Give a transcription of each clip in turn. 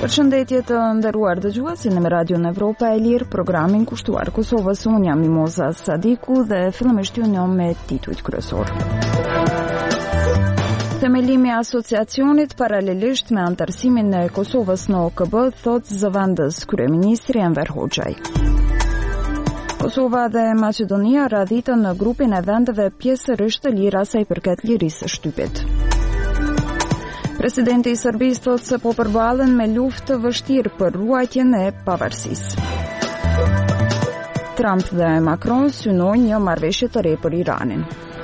Përshëndetje të nderuar dëgjues, në Radio Evropa e Lirë, programin kushtuar Kosovës. Unë jam Mimoza Sadiku dhe fillimisht ju njoh me titujt kryesor. Themelimi i asociacionit paralelisht me antarësimin e Kosovës në OKB, thot zëvendës kryeministri Enver Hoxhaj. Kosova dhe Maqedonia radhitën në grupin e vendeve pjesërisht të lira sa i përket lirisë së shtypit. Presidenti i Serbisë thotë se po përballen me luftë të vështirë për ruajtjen e pavarësisë. Trump dhe Macron synojnë një marrëveshje të re për Iranin.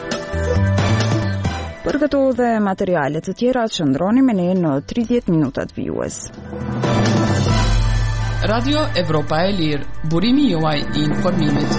Për këto dhe materiale të tjera qëndroni me ne në 30 minutat vijues. Radio Evropa e Lirë, burimi juaj i informimit.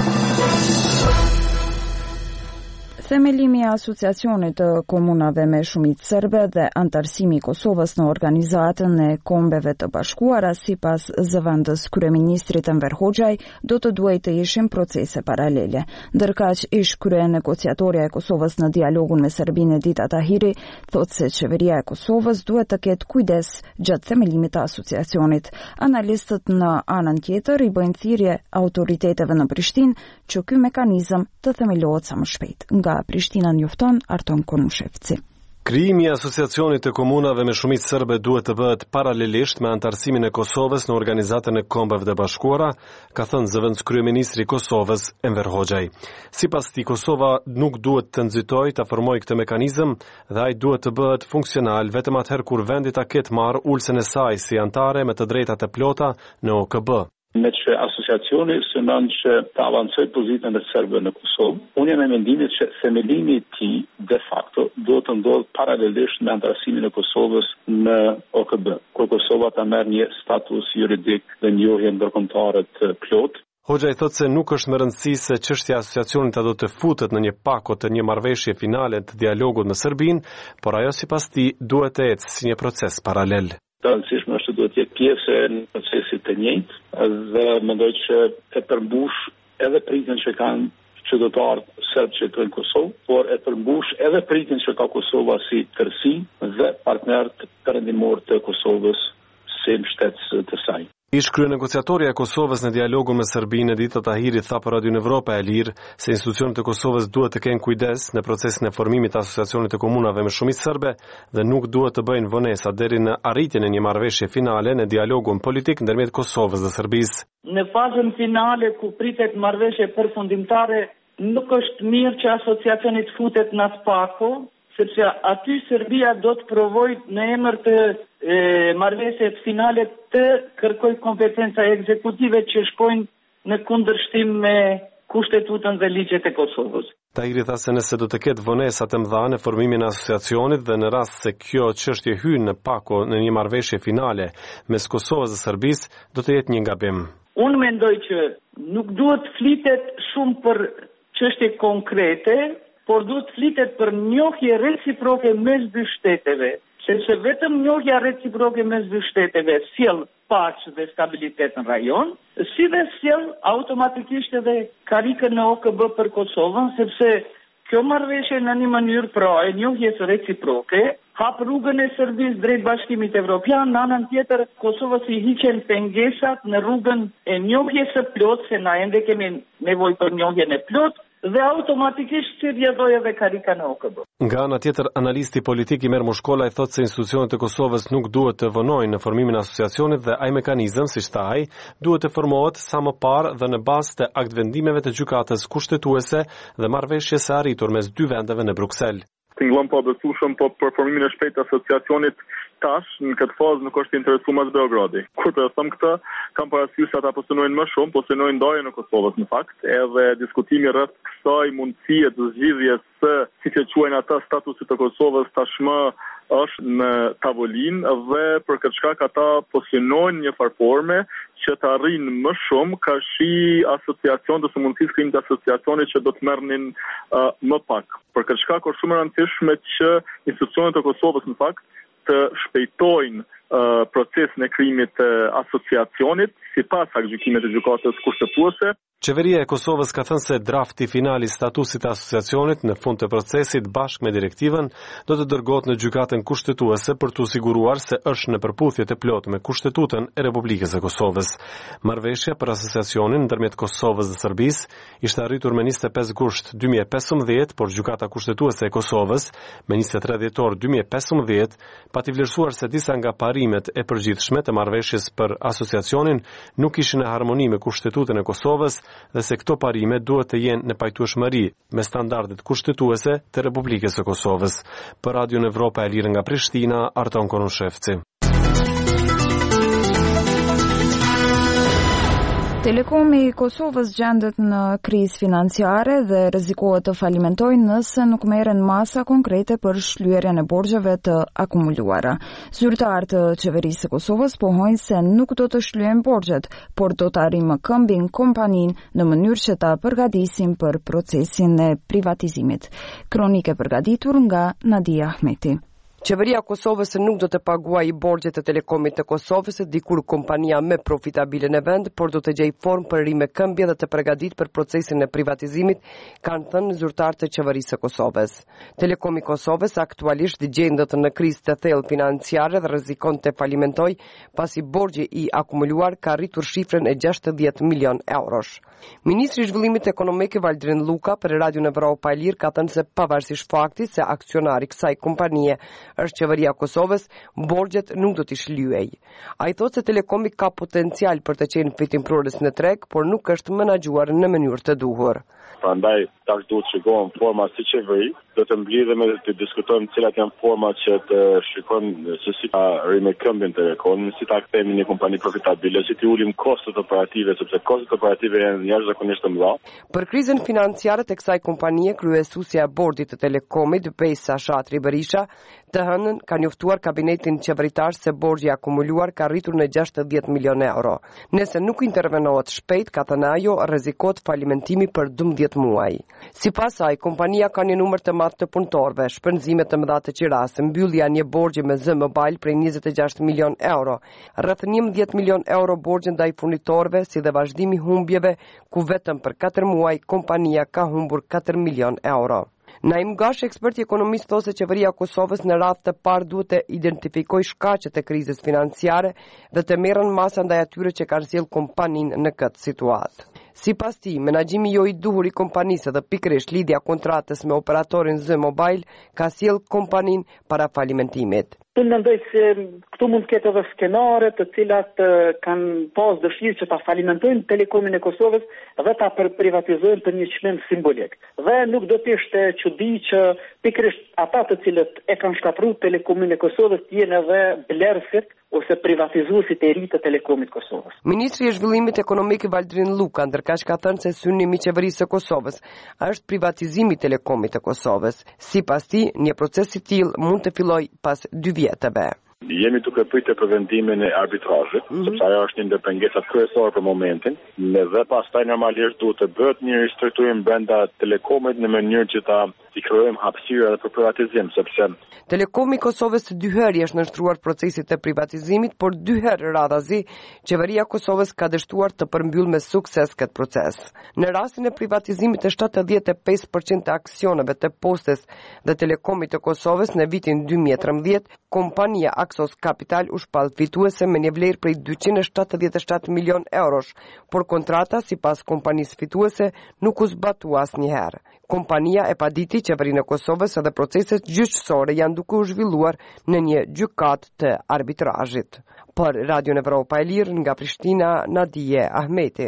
Themelimi i asociacionit të komunave me shumicë serbe dhe antarësimi i Kosovës në Organizatën e Kombeve të Bashkuara sipas zëvendës kryeministrit Enver Hoxhaj do të duhet të ishin procese paralele. Ndërkaq ish kryenegociatorja e Kosovës në dialogun me Serbinë Edita Tahiri thotë se qeveria e Kosovës duhet të ketë kujdes gjatë themelimit të asociacionit. Analistët në anën tjetër i bëjnë thirrje autoriteteve në Prishtinë që ky mekanizëm të themelohet sa më shpejt. Nga Prishtina njofton Arton Konushevci. Krijimi i asociacionit të komunave me shumicë serbe duhet të bëhet paralelisht me antarësimin e Kosovës në Organizatën e Kombeve të Bashkuara, ka thënë zëvendës kryeministri i Kosovës Enver Hoxhaj. Sipas tij, Kosova nuk duhet të nxitojë ta formojë këtë mekanizëm dhe ai duhet të bëhet funksional vetëm atëherë kur vendi ta ketë marrë ulsen e saj si antare me të drejtat e plota në OKB. Me që asociacioni synon që të avancoj pozitën e serbëve në Kosovë, unë jam e mendimit që themelimi i tij de facto duhet të ndodhë paralelisht me antarësimin e Kosovës në OKB, kur Kosova ta merr një status juridik dhe njohje ndërkombëtare të plotë. Hoxhaj thotë se nuk është më rëndësi se çështja e asociacionit do të futet në një pako të një marrëveshje finale të dialogut me Serbinë, por ajo sipas tij duhet të ecë si një proces paralel. Të rëndësishme është të duhet të jetë pjesë e procesit të njëjtë dhe mendoj që e përmbush edhe pritjen që kanë qytetarët serbë që jetojnë në Kosovë, por e përmbush edhe pritjen që ka Kosova si tërësi dhe partnerët perëndimor të Kosovës si mbështetës të saj. Ish kryenegociatorja e Kosovës në dialogun me Serbinë Edita Tahiri tha për Radio Evropa e Lirë se institucionet e Kosovës duhet të kenë kujdes në procesin e formimit të asociacionit të komunave me shumicë serbe dhe nuk duhet të bëjnë vonesa deri në arritjen e një marrëveshje finale në dialogun politik ndërmjet Kosovës dhe Serbisë. Në fazën finale ku pritet marrëveshje përfundimtare, nuk është mirë që asociacioni të futet në pako, sepse aty Serbia do të provojë në emër të marrëveshjes finale të kërkoj kompetenca ekzekutive që shkojnë në kundërshtim me kushtetutën dhe ligjet e Kosovës. Tahiri tha se nëse do të ketë vonesa të mëdha në formimin e asociacionit dhe në rast se kjo çështje hyn në pako në një marrëveshje finale mes Kosovës dhe Serbisë, do të jetë një gabim. Unë mendoj që nuk duhet flitet shumë për çështje konkrete, por duhet flitet për njohje reciproke mes dy shteteve, sepse vetëm njohja reciproke mes dy shteteve sjell paqe dhe stabilitet në rajon, si dhe sjell automatikisht edhe karikën në OKB për Kosovën, sepse kjo marrëveshje në një mënyrë pra e njohjes reciproke hap rrugën e Serbisë drejt Bashkimit Evropian, në anën tjetër Kosovës i hiqen pengesat në rrugën e njohjes së plotë, se na ende kemi nevojë për njohjen e plotë, dhe automatikisht si rjedhoj edhe karika në OKB. Nga ana tjetër, analisti politik Imer Mushkollaj thotë se institucionet e Kosovës nuk duhet të vënojnë në formimin e asociacionit dhe ai mekanizëm, siç tha ai, duhet të formohet sa më parë dhe në bazë të aktvendimeve të gjykatës kushtetuese dhe marrëveshjes së arritur mes dy vendeve në Bruksel. Tingëllon po besueshëm po për formimin e shpejtë të asociacionit tash në këtë fazë nuk është interesuar as Beogradi. Kur të them këtë, kam parasysh se ata po synojnë më shumë, po synojnë ndarjen e Kosovës në fakt, edhe diskutimi rreth kësaj mundësie të zgjidhjes së, siç e quajnë ata, statusit të Kosovës tashmë është në tavolinë dhe për këtë shkak ata po synojnë një farforme që të arrijnë më shumë ka shi asociacion të së mundësisë krijimit të asociacionit që do të merrnin më pak. Për këtë shkak është shumë e rëndësishme që institucionet e Kosovës në fakt të shpejtojnë procesin e krijimit të asociacionit sipas gjykimit të gjykatës kushtetuese. Qeveria e Kosovës ka thënë se drafti final i statusit të asociacionit në fund të procesit bashkë me direktivën do të dërgohet në gjykatën kushtetuese për të siguruar se është në përputhje të plotë me Kushtetutën e Republikës së Kosovës. Marrëveshja për asociacionin ndërmjet Kosovës dhe Serbisë ishte arritur me 25 gusht 2015, por gjykata kushtetuese e Kosovës me 23 dhjetor 2015 pati vlerësuar se disa nga parimet e përgjithshme të marrëveshjes për asociacionin nuk ishin në harmoni me Kushtetutën e Kosovës dhe se këto parime duhet të jenë në pajtueshmëri me standardet kushtetuese të Republikës së Kosovës. Për Radion Evropa e Lirë nga Prishtina, Arton Konushevci. Telekomi i Kosovës gjendet në krizë financiare dhe rrezikohet të falimentojë nëse nuk merren masa konkrete për shlyerjen e borxheve të akumuluara. Zyrtarët të qeverisë së Kosovës pohojnë se nuk do të shlyejnë borxhet, por do të arrijnë këmbin kompaninë në mënyrë që ta përgatisin për procesin e privatizimit. Kronikë e përgatitur nga Nadia Ahmeti. Qeveria e Kosovës nuk do të paguajë borxhet e Telekomit të Kosovës, dikur kompania më profitabile në vend, por do të gjejë formë për rimëkëmbje dhe të përgatitur për procesin e privatizimit, kanë thënë zyrtarët e qeverisë së Kosovës. Telekomi i Kosovës aktualisht gjendet në krizë të thellë financiare dhe rrezikon të falimentojë pasi borxhi i akumuluar ka rritur shifrën e 60 milion eurosh. Ministri i Zhvillimit Ekonomik Valdrin Luka për Radion Evropa e Lirë ka thënë se pavarësisht faktit se aksionari i kësaj kompanie është qeveria e Kosovës, borxhet nuk do t'i shlyejë. Ai thotë se Telekomi ka potencial për të qenë fitimprurës në treg, por nuk është menaxhuar në mënyrë të duhur. Prandaj tash duhet të shikojmë forma si qeveri, do të mblidhemi dhe të diskutojmë cilat janë format që të shikojmë se si ta rimëkëmbin Telekomin, si ta kthejmë një kompani profitabile, si të ulim kostot operative, sepse kostot operative janë jashtëzakonisht të mëdha. Për krizën financiare të kësaj kompanie, kryesuesja e bordit të Telekomit, Bejsa Shatri Berisha, të hënën ka njoftuar kabinetin qeveritar se borxhi akumuluar ka rritur në 60 milion euro. Nëse nuk intervenohet shpejt, ka thënë ajo, rrezikohet falimentimi për 12 muaj. Sipas saj, kompania ka një numër të madh të punëtorëve, shpenzime të mëdha të qirasë, mbyllja një borxhi me Z Mobile prej 26 milion euro, rreth 11 milion euro borxhe ndaj furnitorëve, si dhe vazhdimi humbjeve, ku vetëm për 4 muaj kompania ka humbur 4 milion euro. Naim Gash, ekspert i ekonomisë, thosë se qeveria e Kosovës në radhë të parë duhet të identifikojë shkaqet e krizës financiare dhe të merren masa ndaj atyre që kanë sjellë kompaninë në këtë situatë. Sipas tij, menaxhimi jo i duhur i kompanisë dhe pikërisht lidhja kontratës me operatorin Z Mobile ka sjellë kompaninë para falimentimit. Unë mendoj se këtu mund të ketë edhe skenare të cilat kanë pas dëshirë që ta falimentojnë Telekomin e Kosovës dhe ta privatizojnë për një çmim simbolik. Dhe nuk do të ishte çudi që pikërisht ata të cilët e kanë shkatërruar Telekomin e Kosovës të jenë edhe blerësit ose privatizuesit e ri të Telekomit Kosovës. Ministri i Zhvillimit Ekonomik Valdrin Luka ndërkaq ka thënë se synimi i qeverisë së Kosovës është privatizimi i Telekomit të Kosovës. Sipas tij, një proces i tillë mund të fillojë pas 2 vjetëve. Jemi duke pritur për vendimin e arbitrazhit, sepse ajo është një ndër pengesat kryesore për momentin, dhe pastaj normalisht duhet të bëhet një ristrukturim brenda Telekomit në mënyrë që ta krijojmë hapësira edhe për privatizim, sepse Telekomi i Kosovës 2 herë është nënshtruar procesit të privatizimit, por 2 herë radhazi qeveria e Kosovës ka dështuar të përmbyll me sukses këtë proces. Në rastin e privatizimit të 75% të aksioneve të Postes dhe Telekomit të Kosovës në vitin 2013, kompania Axos Capital u shpall fituese me një vlerë prej 277 milion eurosh, por kontrata sipas kompanisë fituese nuk u zbatua asnjëherë. Kompania e paditi qeverinë e Kosovës edhe proceset gjyqësore janë duke u zhvilluar në një gjykatë të arbitrazhit. Për Radion Evropa e Lirë nga Prishtina, Nadije Ahmeti.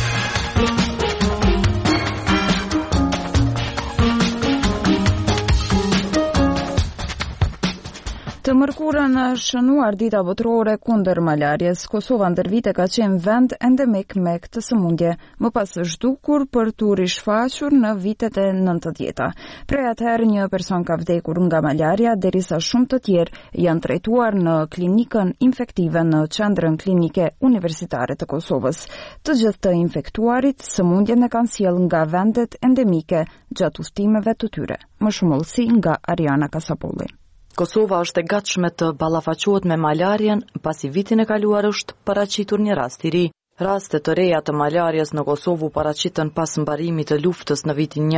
Të mërkurën është shënuar dita botërore kundër malarjes. Kosova ndër vite ka qenë vend endemik me këtë sëmundje, më pas së zhdukur për tu rishfaqur në vitet e 90-ta. Prej atëherë një person ka vdekur nga malarja, derisa shumë të tjerë janë trajtuar në klinikën infektive në qendrën klinike universitare të Kosovës. Të gjithë të infektuarit sëmundjen e kanë sjellë nga vendet endemike gjatë udhëtimeve të tyre. Më shumë ullësi nga Ariana Kasapolli. Kosova është e gatshme të ballafaqohet me malarjen, pasi vitin e kaluar është paraqitur një rast i ri. Raste të reja të malarjes në Kosovë u paraqitën pas mbarimit të luftës në vitin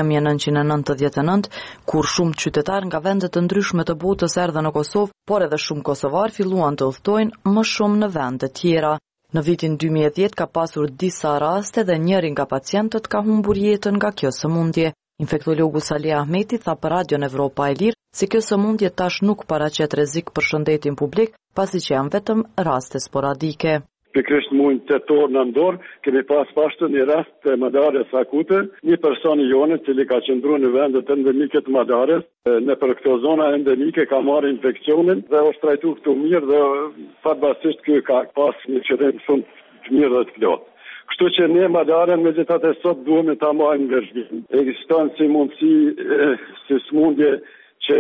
1999, kur shumë qytetarë nga vende të ndryshme të botës erdhën në Kosovë, por edhe shumë kosovarë filluan të udhtojnë më shumë në vende tjera. Në vitin 2010 ka pasur disa raste dhe njëri nga pacientët ka humbur jetën nga kjo sëmundje. Infektologu Salih Ahmeti tha për Radion Evropa e Lirë se kjo sëmundje tash nuk paraqet rrezik për shëndetin publik, pasi që janë vetëm raste sporadike. Pikërisht muajin tetor në Ndor, kemi pas pashtë një rast të malarjes akute, një person i jonë cili ka qëndruar në vendet endemike të malarjes, në për këto zona endemike ka marrë infeksionin dhe është trajtuar këtu mirë dhe fatbasisht ky ka pas një qëllim shumë të mirë dhe të plotë. Kështu që ne malarjen megjithatë sot duhem ta marrim në vëzhgim. Ekziston si mundësi si smundje që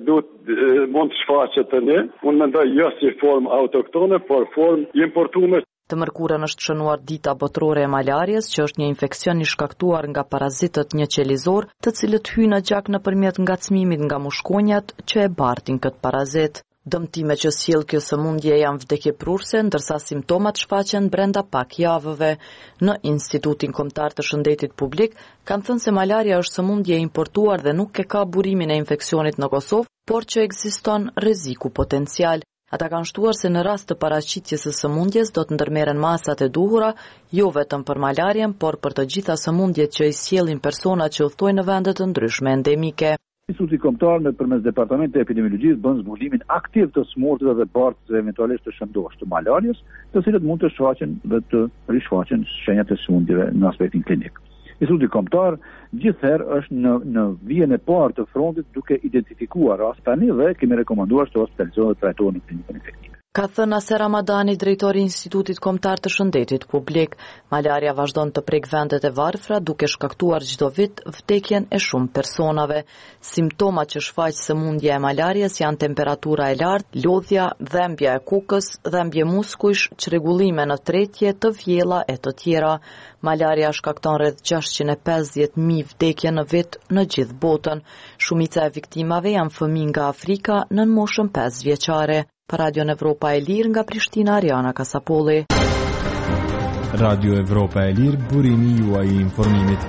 mund të shfaqet të ne, unë mendoj jo si formë autoktone, por formë importuar. Të mërkurën është shënuar dita botërore e malarjes, që është një infeksion i shkaktuar nga parazitët një qelizor, të cilët hyjnë në gjak nëpërmjet ngacmimit nga mushkonjat që e bartin këtë parazit. Dëmtime që sjell kjo sëmundje janë vdekjeprurse, ndërsa simptomat shfaqen brenda pak javëve. Në Institutin Kombëtar të Shëndetit Publik kanë thënë se malaria është sëmundje importuar dhe nuk e ka burimin e infeksionit në Kosovë, por që ekziston rreziku potencial. Ata kanë shtuar se në rast të paraqitjes së sëmundjes do të ndërmerren masat e duhura, jo vetëm për malarjen, por për të gjitha sëmundjet që i sjellin personat që udhtojnë në vende të ndryshme endemike. Instituti Kombëtar përmes Departamentit të Epidemiologjisë bën zbulimin aktiv të smurtëve dhe bartëve eventualisht të shëndosh të malarjes, të cilët mund të shfaqen dhe të rishfaqen shenjat e sëmundjeve në aspektin klinik. Instituti Kombëtar gjithherë është në vijën e parë të frontit duke identifikuar rast tani dhe kemi rekomanduar të hospitalizohet dhe trajtohet në klinikën efektive. Ka thënë Aser Ramadani, drejtori i Institutit Kombëtar të Shëndetit Publik, malaria vazhdon të prek vendet e varfra duke shkaktuar çdo vit vdekjen e shumë personave. Simptomat që shfaq sëmundja e malarjes janë temperatura e lartë, lodhja, dhembja e kokës, dhembje muskujsh, çrregullime në tretje, të vjella e të tjera. Malaria shkakton rreth 650.000 vdekje në vit në gjithë botën. Shumica e viktimave janë fëmijë nga Afrika në moshën 5 vjeçare. Për Radio Evropa e Lirë nga Prishtina, Ariana Kasapolli. Radio Evropa e Lirë, burimi juaj i informimit.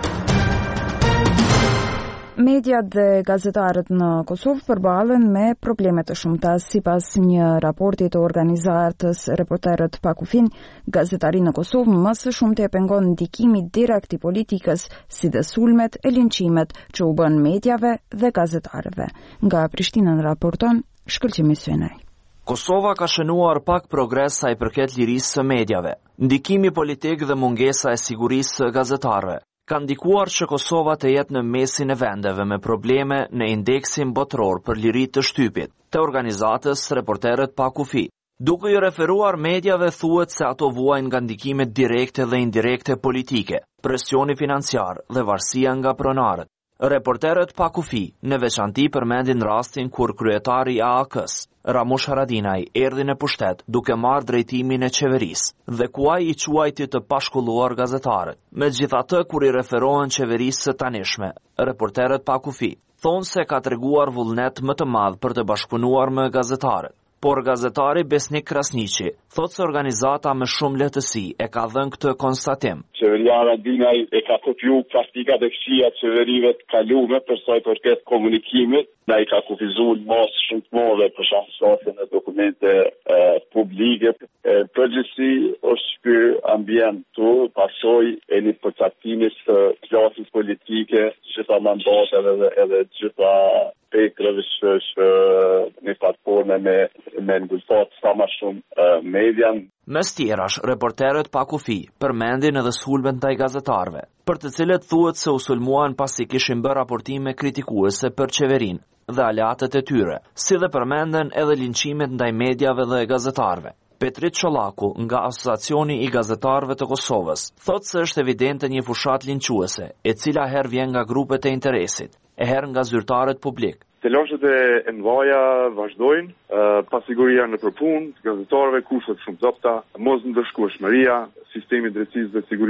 Mediat dhe gazetarët në Kosovë përballen me probleme të shumta. Sipas një raporti të organizatës Reporterët pa kufin, gazetari në Kosovë më së shumti e pengon ndikimi direkt i politikës, si dhe sulmet e linqimet që u bën mediave dhe gazetarëve. Nga Prishtina raporton Shkëlqimi Synaj. Kosova ka shënuar pak progres sa i përket lirisë së medjave. Ndikimi politik dhe mungesa e sigurisë së gazetarëve ka ndikuar që Kosova të jetë në mesin e vendeve me probleme në indeksin botëror për liri të shtypit, të organizatës Reporterët pa kufi. Duke i referuar medjave thuhet se ato vuajnë nga ndikimet direkte dhe indirekte politike, presioni financiar dhe varësia nga pronarët. Reporterët pa kufi në veçanti përmendin rastin kur kryetari i AAK-s, Ramush Haradinaj, erdhi në pushtet duke marrë drejtimin e qeverisë dhe ku ai i quajti të pashkolluar gazetarët. Megjithatë, kur i referohen qeverisë së tanishme, Reporterët pa kufi thonë se ka treguar vullnet më të madh për të bashkëpunuar me gazetarët. Por gazetari Besnik Krasniqi thotë se organizata me shumë lehtësi e ka dhënë këtë konstatim. Qeveria Haradinaj e ka kopju praktikat e këqija të qeverive të kaluara për sa i përket komunikimit. Na i ka kufizuar mos shumë të mëdha për shkak në dokumente publike. Përgjithësi është ky ambient tu pasojë e një përcaktimi të klasës politike, gjitha mandateve edhe gjitha pekrave që një platforme me ngulfat sa ma shumë median. Mes tjerash, Reporterët pa kufi përmendin edhe sulmet ndaj gazetarëve, për të cilët thuhet se u sulmuan pasi kishin bërë raportime kritikuese për qeverinë dhe aleatët e tyre, si dhe përmenden edhe linqimet ndaj mediave dhe gazetarëve. Petrit Çollaku nga Asociacioni i Gazetarëve të Kosovës thotë se është evidente një fushat linquese, e cila herë vjen nga grupet e interesit, e herë nga zyrtarët publik. Telashet e MVA vazhdojnë, pasiguria në përpunë, gazetarëve kushtet shumë zopta, mos ndëshkueshmëria, sistemi drejtësisë dhe sigurisë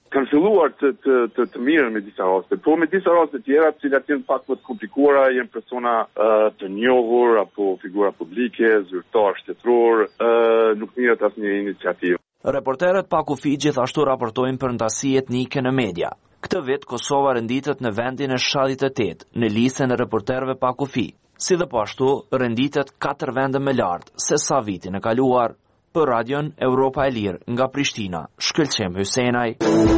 kanë filluar të mirën me disa raste, po me disa raste tjera, të cilat janë pak më të komplikuara, janë persona të njohur apo figura publike, zyrtar shtetëror, nuk mirët asnjë iniciativë. Reporterët pa kufi gjithashtu raportojnë për ndasi etnike në media. Këtë vit Kosova renditet në vendin e 78 në listën e reporterëve pa kufi, si dhe po ashtu renditet 4 vende më lart se sa vitin e kaluar. Për Radion Evropa e Lirë nga Prishtina, Shkëlqem Hysenaj.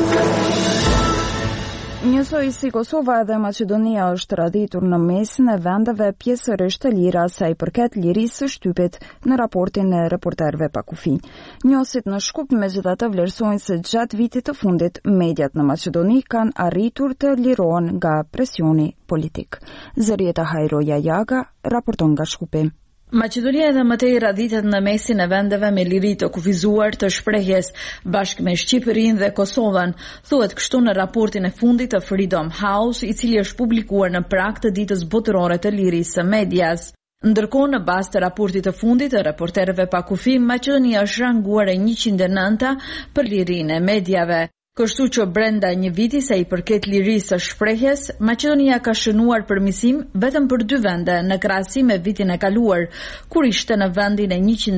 Njësoj si Kosova dhe Maqedonia është raditur në mesin e vendeve pjesërisht të lira sa i përket lirisë së shtypit në raportin e reporterëve pa kufi. Njohësit në Shkup megjithatë vlerësojnë se gjatë vitit të fundit mediat në Maqedoni kanë arritur të lirohen nga presioni politik. Zërieta Hajroja Jaga raporton nga Shkupi. Maqedonia edhe më tej raditet në mesin e vendeve me liri të kufizuar të shprehjes bashkë me Shqipërinë dhe Kosovën, thuhet kështu në raportin e fundit të Freedom House, i cili është publikuar në prag të ditës botërore të lirisë së medias. Ndërkohë, në bazë të raportit të fundit të reporterëve pa kufi, Maqedonia është ranguar e 109 për lirinë e mediave. Kështu që brenda një viti sa i përket lirisë së shprehjes, Maqedonia ka shënuar përmirësim vetëm për 2 vende në krahasim me vitin e kaluar, kur ishte në vendin e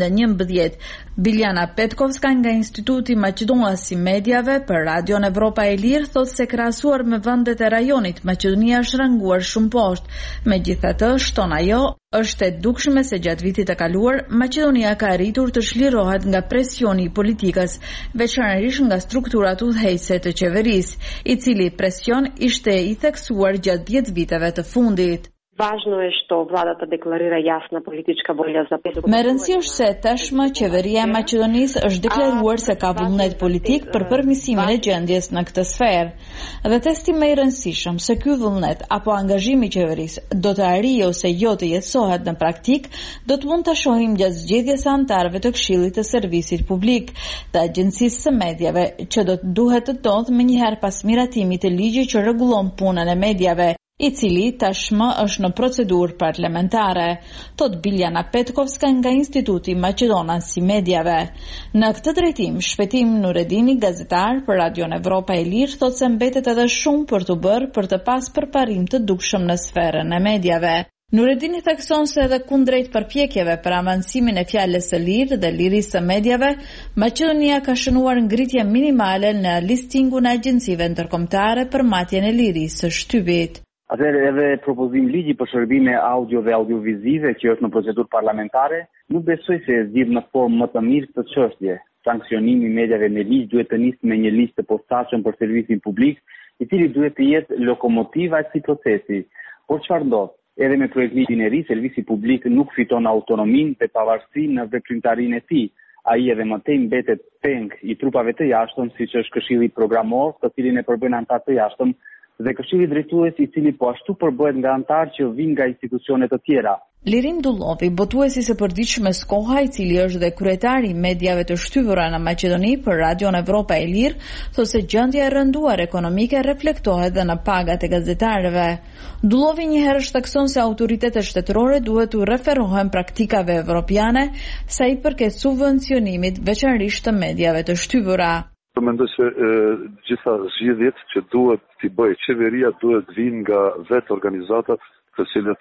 111. Biljana Petkovska nga Instituti Maqedonas i Mediave për Radion Evropa e Lirë thotë se krahasuar me vendet e rajonit, Maqedonia është ranguar shumë poshtë. Megjithatë, shton ajo, është e dukshme se gjatë vitit të kaluar, Maqedonia ka arritur të çlirohet nga presioni i politikës, veçanërisht nga strukturat udhëheqëse të qeverisë, i cili presion ishte i theksuar gjatë 10 viteve të fundit. Važno je što vlada të deklarira jasna politička volja za Me rëndësi është se tashmë qeveria e Maqedonisë është deklaruar se ka vullnet politik për përmirësimin e gjendjes në këtë sferë. Dhe testi më i rëndësishëm se ky vullnet apo angazhimi i qeverisë do të arrijë ose jo të jetësohet në praktik, do të mund ta shohim gjatë zgjedhjes së anëtarëve të Këshillit të Servisit Publik, të Agjencisë së Mediave, që do të duhet të ndodhë më njëherë pas miratimit të ligjit që rregullon punën e mediave, i cili tashmë është në procedurë parlamentare, thot Biljana Petkovska nga Instituti Maqedonas i Mediave. Në këtë drejtim, Shpetim Nuredini, gazetar për Radion Evropa e Lirë, thot se mbetet edhe shumë për të bërë për të pas përparim të dukshëm në sferën e mediave. Nuredini thekson se edhe kundrejt përpjekjeve për avancimin e fjalës së lirë dhe lirisë së mediave, Maqedonia ka shënuar ngritje minimale në listingun e agjencive ndërkombëtare për matjen e lirisë së shtypit. Atëherë edhe propozim ligji për shërbime audio dhe audiovizive që është në procedurë parlamentare, nuk besoj se zgjidh në formë më të mirë këtë çështje. Sanksionimi i mediave me ligj duhet të nisë me një listë të posaçëm për servisin publik, i cili duhet të jetë lokomotiva e këtij procesi. Por çfarë ndodh? Edhe me projektligjin e ri, servisi publik nuk fiton autonominë dhe pavarësinë në veprimtarinë e tij. Ai edhe më tej mbetet peng i trupave të jashtëm, siç është Këshilli Programor, të cilin e përbën anëtar të jashtëm, dhe Këshilli Drejtues, i cili po ashtu përbëhet nga anëtar që vijnë nga institucione të tjera. Lirim Dullovi, botuesi së përditshme Skoha, i cili është dhe kryetari i mediave të shtypura në Maqedoni për Radion Evropa e Lirë, thotë se gjendja e rënduar ekonomike reflektohet dhe në pagat e gazetarëve. Dullovi njëherë thekson se autoritetet shtetërore duhet të referohen praktikave evropiane sa i përket subvencionimit veçanërisht të mediave të shtypura. Mendoj se gjitha zgjidhjet që duhet t'i bëjë qeveria duhet vinë nga vetë organizatat të cilët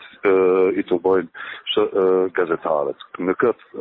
i të bëjnë gazetarët. Në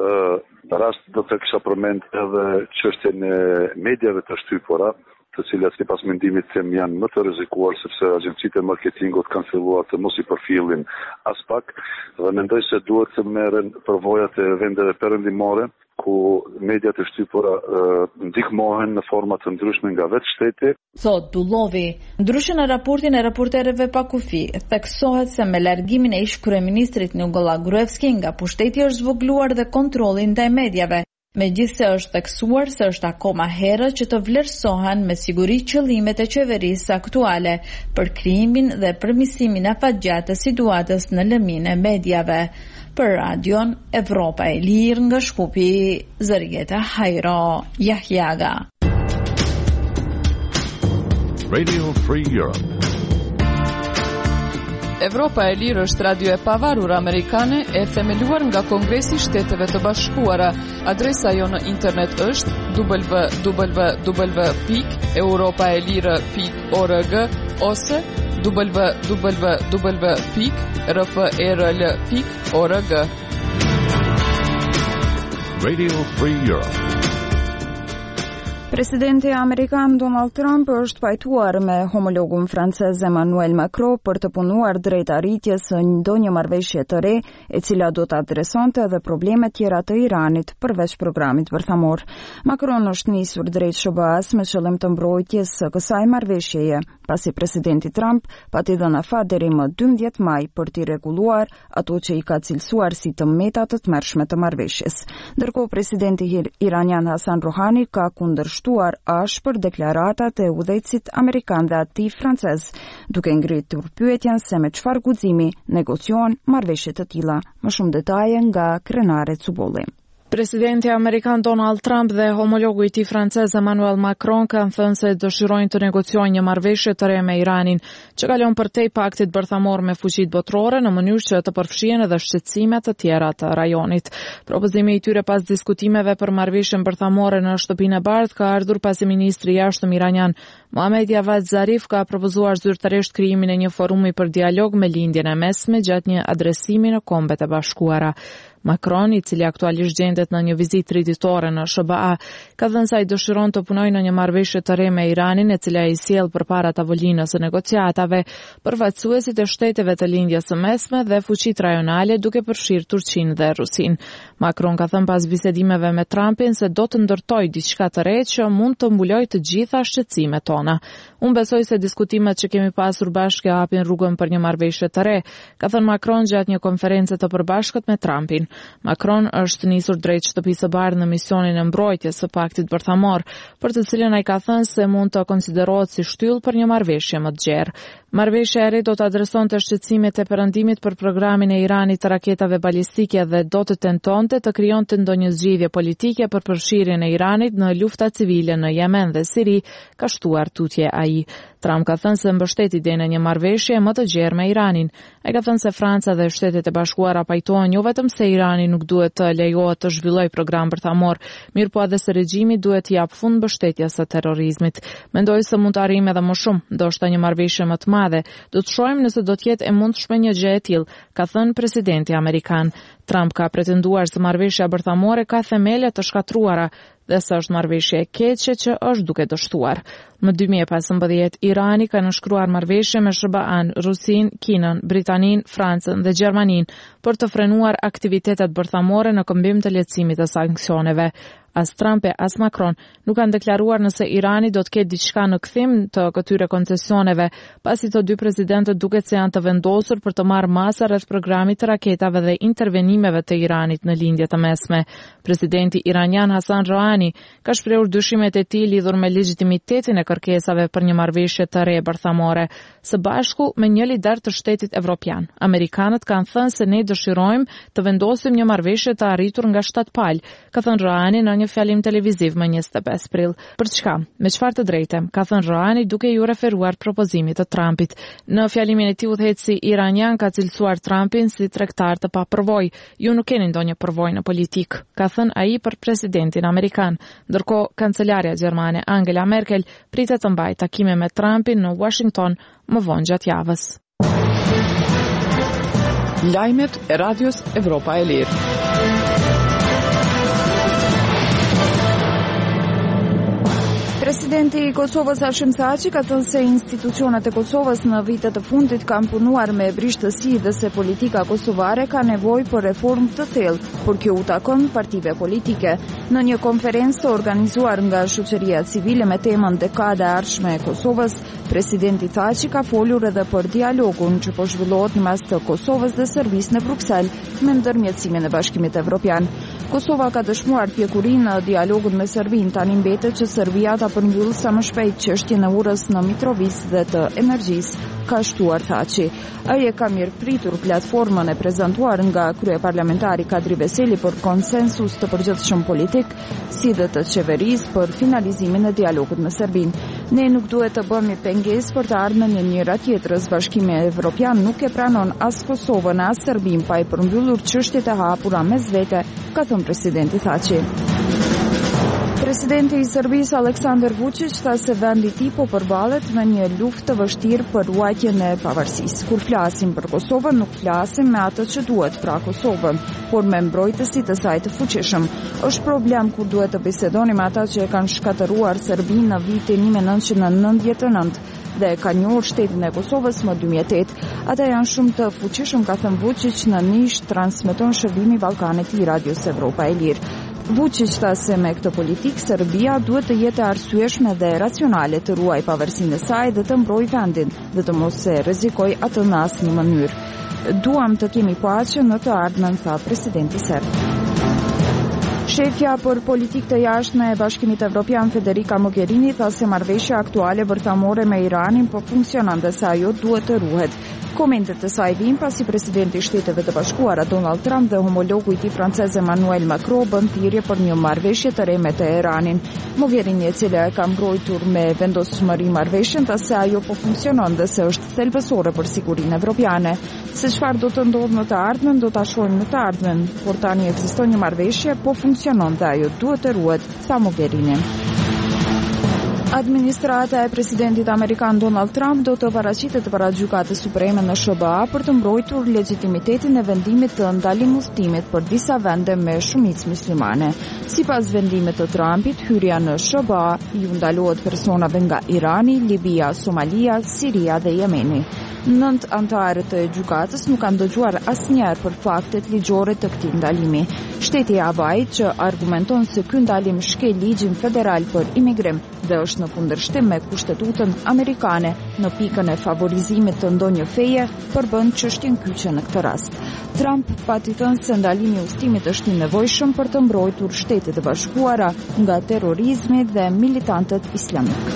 këtë rast do të kisha përmend edhe çështjen e mediave të shtypura, të cilat sipas mendimit tim janë më të rrezikuar sepse agjencitë e marketingut kanë filluar të mos i përfillin as pak dhe mendoj se duhet të merren përvojat e vendeve perëndimore ku mediat e shtypura ndihmohen në forma të ndryshme nga vetë shteti. Thot Dullovi, ndryshe në raportin e reporterëve pa kufi, theksohet se me largimin e ish kryeministrit Nikola Gruevski nga pushteti është zvogëluar dhe kontrolli ndaj mediave. Megjithse është theksuar se është akoma herët që të vlerësohen me siguri qëllimet e qeverisë aktuale për krijimin dhe përmirësimin afatgjatë të situatës në lëmin e mediave. Për Radion Evropa e Lirë nga Shkupi, Zërieta Hajro Jahjaga. Radio Free Europe. Evropa e Lirë është radio e pavarur amerikane e themeluar nga Kongresi i Shteteve të Bashkuara. Adresa jo në internet është www.europaelire.org ose www.rfrl.org. Radio Free Europe. Presidenti Amerikan Donald Trump është pajtuar me homologun francez Emmanuel Macron për të punuar drejt arritjes së ndonjë marrëveshje të re, e cila do të adresonte edhe probleme tjera të Iranit përveç programit bërthamor. Macron është nisur drejt SBA-s me qëllim të mbrojtjes së kësaj marrëveshjeje, pasi presidenti Trump pati dhënë afat deri më 12 maj për t'i rregulluar ato që i ka cilësuar si të meta të tmerrshme të marrëveshjes. Ndërkohë presidenti iranian Hasan Rouhani ka kundërshtuar ashpër deklaratat e udhëheqësit amerikan dhe atij francez, duke ngritur pyetjen se me çfarë guximi negocion marrëveshje të tilla. Më shumë detaje nga Krenare Cubolli. Presidenti amerikan Donald Trump dhe homologu i tij francez Emmanuel Macron kanë thënë se dëshirojnë të negociojnë një marrëveshje të re me Iranin, që kalon përtej paktit bërthamor me fuqitë botërore në mënyrë që të përfshihen edhe shqetësime të tjera të rajonit. Propozimi i tyre pas diskutimeve për marrëveshjen bërthamore në Shtëpinë e Bardhë ka ardhur pasi ministri i jashtëm iranian Mohammad Javad Zarif ka propozuar zyrtarisht krijimin e një forumi për dialog me lindjen e mesme gjatë një adresimi në Kombet e Bashkuara. Macron, i cili aktualisht gjendet në një vizitë riditore në SBA, ka thënë se ai dëshiron të punojë në një marrëveshje të re me Iranin, e cila i sjell përpara tavolinës së negociatave përfaqësuesit e shteteve të lindjes së mesme dhe fuqitë rajonale, duke përfshirë Turqinë dhe Rusinë. Macron ka thënë pas bisedimeve me Trumpin se do të ndërtojë diçka të re që mund të mbulojë të gjitha shqetësimet tona. Unë besoj se diskutimet që kemi pasur bashkë hapin rrugën për një marrëveshje të re, ka thënë Macron gjatë një konference të përbashkët me Trumpin. Macron është nisur drejt Shtëpisë së Bardhë në misionin e mbrojtjes së paktit bërthamor, për të cilën ai ka thënë se mund të konsiderohet si shtyllë për një marrëveshje më të gjerë. Marrëveshja e re do të adresonte shqetësimet e perëndimit për programin e Iranit të raketave balistike dhe do të tentonte të krijonte ndonjë zgjidhje politike për përfshirjen e Iranit në lufta civile në Yemen dhe Siri, ka shtuar tutje ai. Trump ka thënë se mbështet idenë e një marrëveshje më të gjerë me Iranin. Ai ka thënë se Franca dhe Shtetet e Bashkuara pajtohen jo vetëm se Irani nuk duhet të lejohet të zhvillojë program bërthamor, mirëpo edhe se regjimi duhet të japë fund mbështetjes së terrorizmit. Mendoj se mund të arrijmë edhe më shumë, ndoshta një marrëveshje më të madhe. Do të shohim nëse do të jetë e mundshme një gjë e tillë, ka thënë presidenti amerikan. Trump ka pretenduar se marrëveshja bërthamore ka themele të shkatruara dhe se është marrëveshje e keqe që është duke dështuar. Më 2015 Irani ka nënshkruar marrëveshje me SBA-n, Rusinë, Kinën, Britaninë, Francën dhe Gjermaninë për të frenuar aktivitetet bërthamore në këmbim të lehtësimit të sanksioneve. As Trump e as Macron nuk kanë deklaruar nëse Irani do të ketë diçka në kthim të këtyre koncesioneve, pasi të dy presidentët duket se janë të vendosur për të marrë masa rreth programit të raketave dhe intervenimeve të Iranit në lindje të mesme. Presidenti iranian Hasan Rouhani ka shprehur dyshimet e tij lidhur me legitimitetin e kërkesave për një marrëveshje të re bërthamore. Së bashku me një lider të shtetit evropian, amerikanët kanë thënë se ne dëshirojmë të vendosim një marrëveshje të arritur nga 7 palë, ka thënë Rouhani në një fjalim televiziv më 25 prill. Për çka? Me çfarë të drejtë? Ka thënë Rouhani duke ju referuar propozimit të Trumpit. Në fjalimin e tij udhëheqësi iranian ka cilësuar Trumpin si tregtar të papërvojë. Ju nuk keni ndonjë përvojë në politikë, ka thënë ai për presidentin amerikan. Ndërkohë, kancelarja gjermane Angela Merkel pritet të mbajë takime me Trumpin në Washington më vonë gjatë javës. Lajmet e Radios Evropa e Lirë. Presidenti i Kosovës Hashim Thaçi ka thënë se institucionet e Kosovës në vitet e fundit kanë punuar me brishtësi dhe se politika kosovare ka nevojë për reformë të thellë, por kjo u takon partive politike. Në një konferencë të organizuar nga shoqëria civile me temën Dekada e ardhshme e Kosovës, presidenti Thaçi ka folur edhe për dialogun që po zhvillohet në mes të Kosovës dhe Serbisë në Bruksel me ndërmjetësimin e Bashkimit Evropian. Kosova ka dëshmuar pjekurinë në dialogun me Serbinë, tani mbetet që Serbia ta përmbyllë sa më shpejt çështjen e urës në Mitrovic dhe të energjisë, ka shtuar Thaçi. Ai e ka mirëpritur platformën e prezantuar nga kryeparlamentari Kadri Veseli për konsensus të përgjithshëm politik, si dhe të qeverisë për finalizimin e dialogut me Serbinë. Ne nuk duhet të bëmi pengesë për të ardhmen e njëra tjetrës. Bashkimi Evropian nuk e pranon as Kosovën as Serbinë pa i përmbyllur çështjet e hapura mes vete, ka thënë presidenti Thaçi. Presidenti I Serbisë Aleksandar Vučić tha se vendi I tij po përballet me një luftë të vështirë për ruajtjen e pavarësisë. Kur flasim për Kosovën, nuk flasim me atë që duhet pra Kosovën, por me mbrojtësit e saj të fuqishëm. Është problem kur duhet të bisedoni me ata që e kanë shkatëruar Serbinë në vitin 1999 dhe ka njohur shtetin e Kosovës më 2008. Ata janë shumë të fuqishëm, ka thënë Vučić në Niš, transmeton shërbimi Ballkanit I Radios Evropa e Lirë. Vučić tha se me këtë politikë Serbia duhet të jetë arsyeshme dhe racionale të ruajë pavarësinë e saj dhe të mbrojë vendin dhe të mos e rrezikojë atë në asnjë mënyrë. Duam të kemi paqe në të ardhmen, tha presidenti serb. Shefja për politikë të jashtme e Bashkimit Evropian Federica Mogherini tha se marrëveshja aktuale bërthamore me Iranin po funksionon dhe se ajo duhet të ruhet. Komentet e saj vijnë pasi presidenti I Shteteve të Bashkuara Donald Trump dhe homologu I tij francez Emmanuel Macron bën thirrje për një marrëveshje të re me Teheranin. Mogherini, e cila e ka mbrojtur me vendosmëri marrëveshjen, tha se ajo po funksionon dhe se është thelbësore për sigurinë evropiane. Se çfarë do të ndodhë në të ardhmen, do ta shohim në të ardhmen, por tani ekziston një marrëveshje, po funksionon dhe ajo duhet të ruhet, tha Mogherini. Administrata e presidentit amerikan Donald Trump do të paraqitet para Gjykatës Supreme në SBA për të mbrojtur legitimitetin e vendimit të ndalimudhëtimit për disa vende me shumicë muslimane. Sipas vendimit të Trumpit, hyrja në SBA ju ndalohet personave nga Irani, Libia, Somalia, Siria dhe Jemeni. 9 anëtarët e gjykatës nuk kanë dëgjuar asnjëherë për faktet ligjore të këtij ndalimi. Shteti I Havajit që argumenton se ky ndalim shkel ligjin federal për imigrim dhe është në kundërshtim me kushtetutën amerikane në pikën e favorizimit të ndonjë feje, përbën çështjen kyçe në këtë rast. Trump pati thënë se ndalimi I udhëtimit është I nevojshëm për të mbrojtur Shtetet e Bashkuara nga terrorizmi dhe militantët islamik.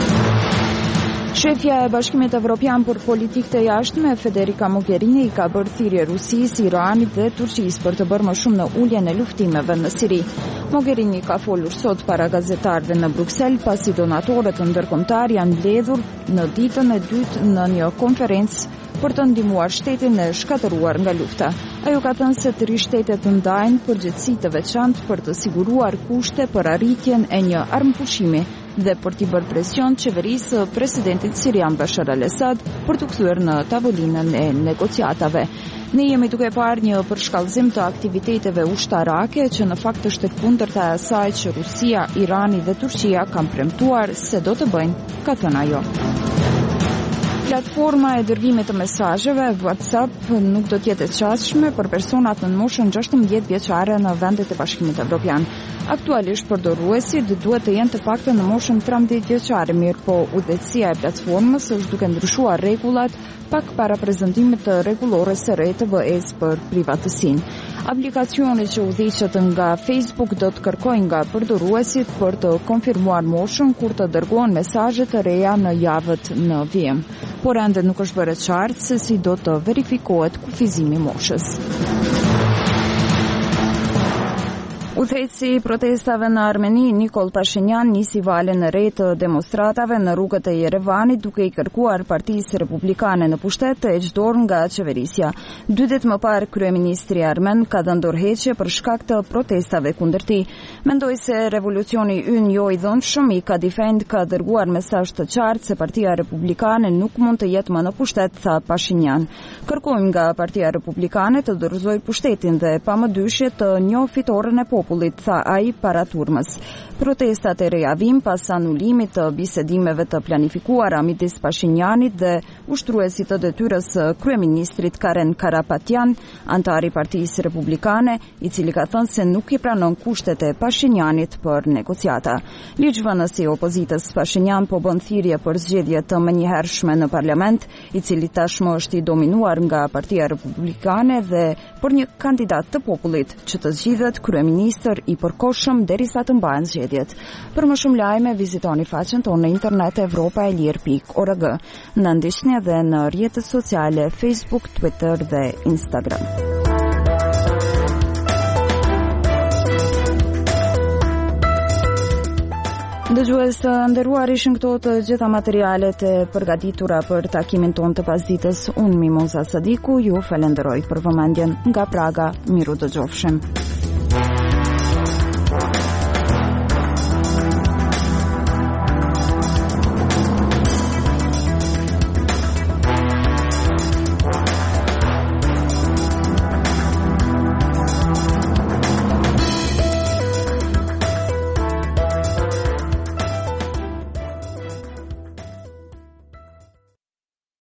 Shefja e Bashkimit Evropian për politikë të jashtme Federica Mogherini I ka bërë thirrje Rusisë, Iranit dhe Turqisë për të bërë më shumë në uljen e luftimeve në Siri. Mogherini ka folur sot para gazetarëve në Bruksel pasi donatorët ndërkombëtar janë mbledhur në ditën e dytë në një konferencë për të ndihmuar shtetin e shkatëruar nga lufta. Ajo ka thënë se të ri shtetet të ndajnë përgjegjësi të veçantë për të siguruar kushte për arritjen e një armëpushimi dhe për t'i bërë presion qeverisë së presidentit sirian Bashar al-Assad për të kthyer në tavolinën e negociatave. Ne jemi duke parë një përshkallëzim të aktiviteteve ushtarake që në fakt është e kundërta e asaj që Rusia, Irani dhe Turqia kanë premtuar se do të bëjnë, ka thënë ajo. Platforma e dërgimit të mesazheve WhatsApp nuk do të jetë e çastshme për personat në moshën 16 vjeçare në vendet e Bashkimit Evropian. Aktualisht përdoruesit duhet të jenë të paktën në moshën 13 vjeçare, mirë po udhëheqësia e platformës është duke ndryshuar rregullat pak para prezantimit të rregullores së re të BE-s për privatësinë. Aplikacioni që udhëheqet nga Facebook do të kërkojë nga përdoruesit për të konfirmuar moshën kur të dërgohen mesazhe të reja në javët në vijim. Por ende nuk është bërë qartë se si do të verifikohet kufizimi i moshës. Udhëheqësi I protestave në Armeni, Nikol Pashinyan, nisi valën e re të demonstratave në rrugët e Yerevanit duke I kërkuar Partisë Republikane në pushtet të heqë dorë nga qeverisja. 2 ditë më parë, kryeministri armen ka dhënë dorëheqje për shkak të protestave kundër tij. Mendoi se revolucioni ynë jo I dhunshëm I Kadifend ka dërguar mesazh të qartë se Partia Republikane nuk mund të jetë më në pushtet, tha Pashinyan. Kërkojmë nga Partia Republikane të dorëzojë pushtetin dhe pamë-dyshje të njohë fitoren e popullit, tha ai para turmës. Protestat e reja vijnë pas anulimit të bisedimeve të planifikuara midis Pashinyanit dhe ushtruesit të detyrës së kryeministrit Karen Karapatyan, antari i Partisë Republikane, I cili ka thënë se nuk I pranon kushtet e Pashinyanit për negociata. Ligjvënësi I opozitës Pashinyan po bën thirrje për zgjedhje të menjëhershme në parlament, I cili tashmë është I dominuar nga Partia Republikane dhe për një kandidat të popullit që të zgjidhet kryeministër I përkohshëm derisa të mbahen zgjedhjet. Për më shumë lajme, vizitoni faqen tonë në internet evropaelir.org. Në ndiqni edhe në rrjetet sociale Facebook, Twitter dhe Instagram. Dëgjues të nderuar, ishin këto të gjitha materialet e përgatitura për takimin tonë të pasdites. Unë Mimoza Sadiku ju falenderoj për vëmendjen nga Praga. Miru dëgjofshim.